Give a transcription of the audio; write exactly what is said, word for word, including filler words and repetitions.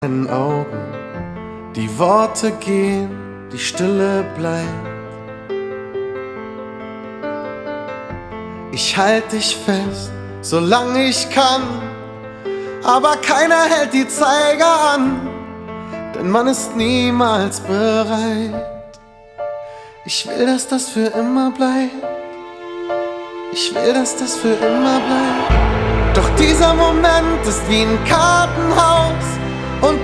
deinen Augen, die Worte gehen, die Stille bleibt. Ich halte dich fest, solange ich kann, aber keiner hält die Zeiger an, denn man ist niemals bereit. Ich will, dass das für immer bleibt. Ich will, dass das für immer bleibt. Doch dieser Moment ist wie ein Kartenhaus,